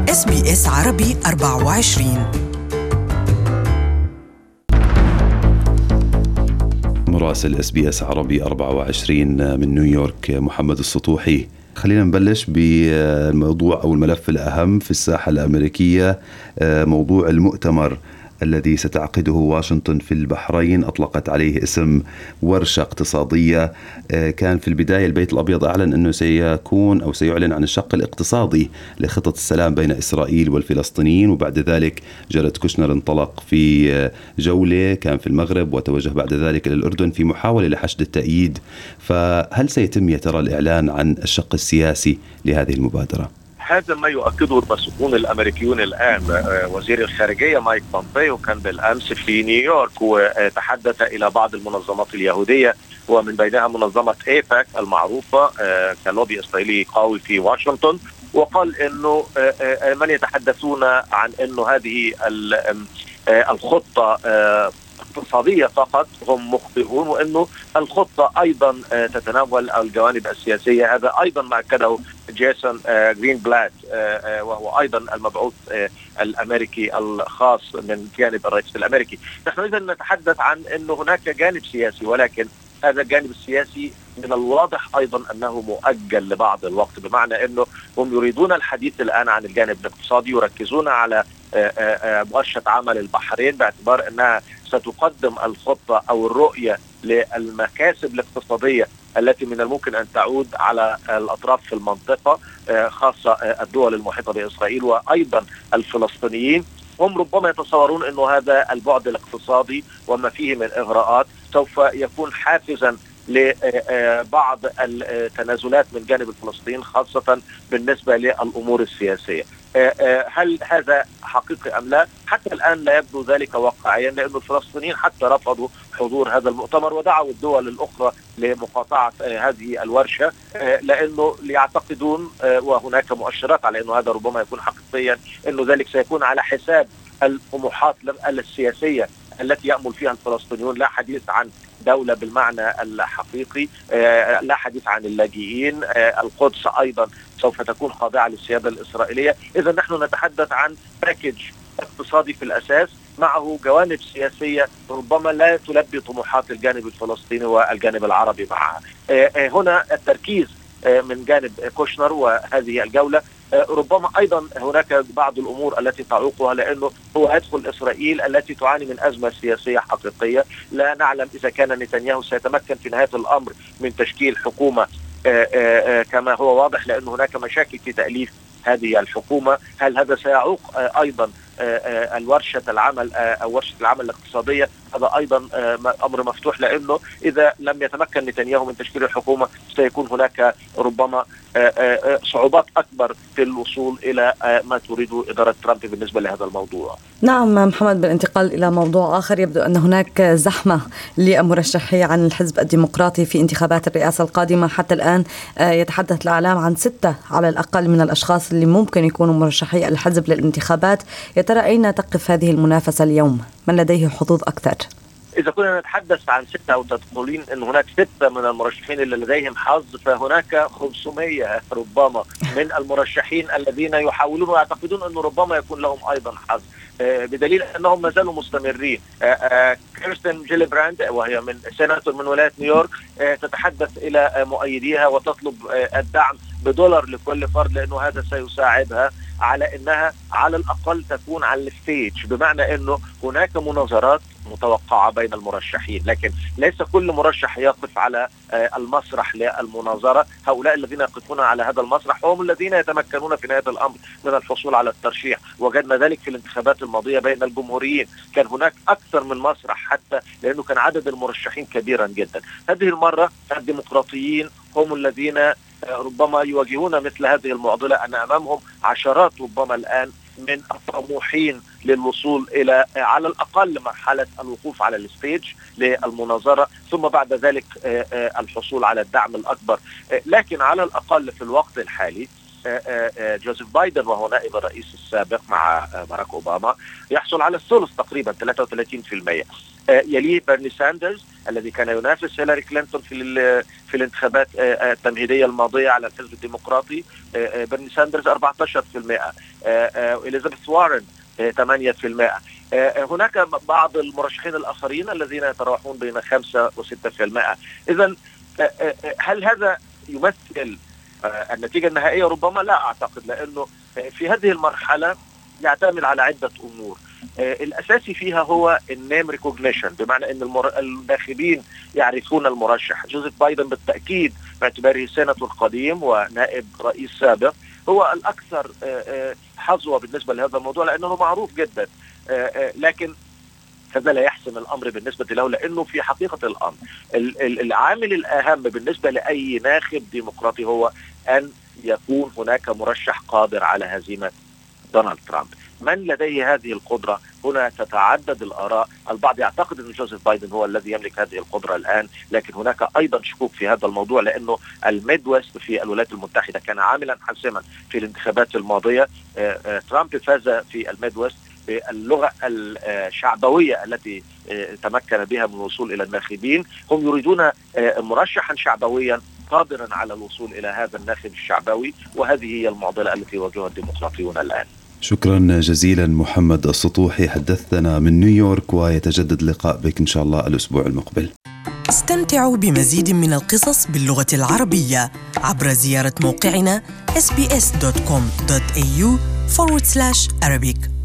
SBS عربي 24. مراسل SBS عربي 24 من نيويورك محمد السطوحي. خلينا نبلش بالموضوع أو الملف الأهم في الساحة الأمريكية، موضوع المؤتمر الذي ستعقده واشنطن في البحرين. أطلقت عليه اسم ورشة اقتصادية. كان في البداية البيت الأبيض أعلن أنه سيكون أو سيعلن عن الشق الاقتصادي لخطط السلام بين إسرائيل والفلسطينيين، وبعد ذلك جاريد كوشنر انطلق في جولة كان في المغرب وتوجه بعد ذلك إلى الأردن في محاولة لحشد التأييد. فهل سيتم يا ترى الإعلان عن الشق السياسي لهذه المبادرة؟ هذا ما يؤكده المسؤولون الأمريكيون الآن. وزير الخارجية مايك بومبيو كان بالأمس في نيويورك وتحدث إلى بعض المنظمات اليهودية ومن بينها منظمة ايباك المعروفة كلوبي إسرائيلي قوي في واشنطن، وقال إنه من يتحدثون عن إنه هذه الخطة اقتصادية فقط هم مخطئون، وأنه الخطة أيضا تتناول الجوانب السياسية. هذا أيضا ما أكده جيسون غرينبلات وهو أيضا المبعوث الأمريكي الخاص من جانب الرئيس الأمريكي. نحن إذا نتحدث عن أنه هناك جانب سياسي، ولكن هذا الجانب السياسي من الواضح أيضا أنه مؤجل لبعض الوقت، بمعنى أنه هم يريدون الحديث الآن عن الجانب الاقتصادي، يركزون على ورشة عمل البحرين باعتبار أنها ستقدم الخطة أو الرؤية للمكاسب الاقتصادية التي من الممكن أن تعود على الأطراف في المنطقة، خاصة الدول المحيطة بإسرائيل وأيضا الفلسطينيين. هم ربما يتصورون أن هذا البعد الاقتصادي وما فيه من إغراءات سوف يكون حافزا لبعض التنازلات من جانب الفلسطينيين، خاصة بالنسبة للأمور السياسية. هل هذا حقيقي أم لا؟ حتى الآن لا يبدو ذلك واقعيا، لأن الفلسطينيين حتى رفضوا حضور هذا المؤتمر ودعوا الدول الأخرى لمقاطعة هذه الورشة، لأنه يعتقدون وهناك مؤشرات على أنه هذا ربما يكون حقيقيا، أنه ذلك سيكون على حساب الطموحات السياسية التي يأمل فيها الفلسطينيون. لا حديث عن دولة بالمعنى الحقيقي، لا حديث عن اللاجئين. القدس أيضا سوف تكون خاضعة للسيادة الإسرائيلية. إذا نحن نتحدث عن باكج اقتصادي في الأساس معه جوانب سياسية ربما لا تلبي طموحات الجانب الفلسطيني والجانب العربي معها. هنا التركيز من جانب كوشنر وهذه الجولة ربما أيضا هناك بعض الأمور التي تعوقها، لأنه هو يدخل إسرائيل التي تعاني من أزمة سياسية حقيقية. لا نعلم إذا كان نتنياهو سيتمكن في نهاية الأمر من تشكيل حكومة كما هو واضح، لأن هناك مشاكل في تأليف هذه الحكومة. هل هذا سيعوق أيضا الورشة العمل أو ورشة العمل الاقتصادية؟ هذا أيضا أمر مفتوح، لأنه إذا لم يتمكن نتنياهو من تشكيل الحكومة سيكون هناك ربما صعوبات أكبر في الوصول إلى ما تريد إدارة ترامب بالنسبة لهذا الموضوع. نعم محمد، بالانتقال إلى موضوع آخر، يبدو أن هناك زحمة للمرشحين عن الحزب الديمقراطي في انتخابات الرئاسة القادمة. حتى الآن يتحدث الإعلام عن 6 على الأقل من الأشخاص اللي ممكن يكونوا مرشحي الحزب للانتخابات. يا ترى أين تقف هذه المنافسة اليوم؟ من لديه حظوظ أكثر؟ إذا كنا نتحدث عن 6 أو تقولين أن هناك 6 من المرشحين اللي لديهم حظ، فهناك 500 ربما من المرشحين الذين يحاولون ويعتقدون أنه ربما يكون لهم أيضا حظ، بدليل أنهم ما زالوا مستمرين. كيرستن جيليبراند وهي من سيناتور من ولاية نيويورك تتحدث إلى مؤيديها وتطلب الدعم $1 لكل فرد، لأنه هذا سيساعدها على أنها على الأقل تكون على الستيج، بمعنى أنه هناك مناظرات متوقعة بين المرشحين، لكن ليس كل مرشح يقف على المسرح للمناظرة. هؤلاء الذين يقفون على هذا المسرح هم الذين يتمكنون في نهاية الأمر من الحصول على الترشيح. وجدنا ذلك في الانتخابات الماضية بين الجمهوريين، كان هناك أكثر من مسرح حتى لأنه كان عدد المرشحين كبيرا جدا. هذه المرة الديمقراطيين هم الذين ربما يواجهون مثل هذه المعضلة، أن أمامهم عشرات ربما الآن من الطموحين للوصول إلى على الأقل مرحلة الوقوف على الستيج للمناظرة، ثم بعد ذلك الحصول على الدعم الأكبر. لكن على الأقل في الوقت الحالي جوزيف بايدن وهو نائب الرئيس السابق مع باراك أوباما يحصل على الثلث تقريبا 33%. يليه برني ساندرز الذي كان ينافس هيلاري كلينتون في الانتخابات التمهيدية الماضية على الحزب الديمقراطي. برني ساندرز 14%، إليزابيث وارن 8%. هناك بعض المرشحين الآخرين الذين يتراوحون بين 5 و6%. إذن هل هذا يمثل النتيجة النهائية؟ ربما لا أعتقد، لأنه في هذه المرحلة يعتمد على عدة أمور. الأساسي فيها هو النيم ريكوجنيشن، بمعنى أن الناخبين يعرفون المرشح. جوزيف بايدن بالتأكيد باعتباره سيناتور قديم ونائب رئيس سابق هو الأكثر حظوة بالنسبة لهذا الموضوع، لأنه معروف جدا. لكن هذا لا يحسم الأمر بالنسبة له، لأنه في حقيقة الأمر العامل الأهم بالنسبة لأي ناخب ديمقراطي هو أن يكون هناك مرشح قادر على هزيمة دونالد ترامب. من لديه هذه القدرة؟ هنا تتعدد الآراء. البعض يعتقد أن جوزيف بايدن هو الذي يملك هذه القدرة الآن، لكن هناك أيضا شكوك في هذا الموضوع، لأنه الميد ويست في الولايات المتحدة كان عاملا حاسما في الانتخابات الماضية. ترامب فاز في الميد ويست باللغة الشعبوية التي تمكن بها من الوصول إلى الناخبين. هم يريدون مرشحا شعبويا قادرا على الوصول إلى هذا الناخب الشعبوي، وهذه هي المعضلة التي يواجهها الديمقراطيون الآن. شكرا جزيلا محمد السطوحي، حدثنا من نيويورك، ويتجدد اللقاء بك إن شاء الله الأسبوع المقبل. استمتعوا بمزيد من القصص باللغة العربية عبر زيارة موقعنا sbs.com.au/Arabic.